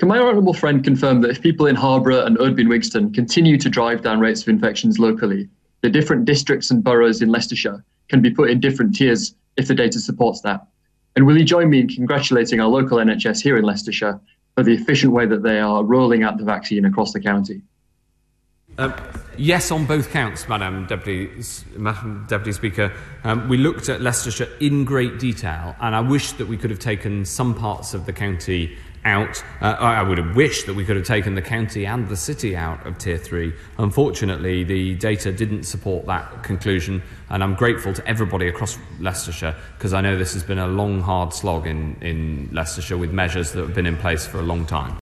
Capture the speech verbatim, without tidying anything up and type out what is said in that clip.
Can my honourable friend confirm that if people in Harborough and Erdby and Wigston continue to drive down rates of infections locally, the different districts and boroughs in Leicestershire can be put in different tiers if the data supports that? And will you join me in congratulating our local N H S here in Leicestershire for the efficient way that they are rolling out the vaccine across the county? Um, yes, on both counts, Madam Deputy, Madam Deputy Speaker. Um, we looked at Leicestershire in great detail, and I wish that we could have taken some parts of the county out. Uh, I would have wished that we could have taken the county and the city out of Tier three. Unfortunately, the data didn't support that conclusion, and I'm grateful to everybody across Leicestershire, because I know this has been a long, hard slog in, in Leicestershire with measures that have been in place for a long time.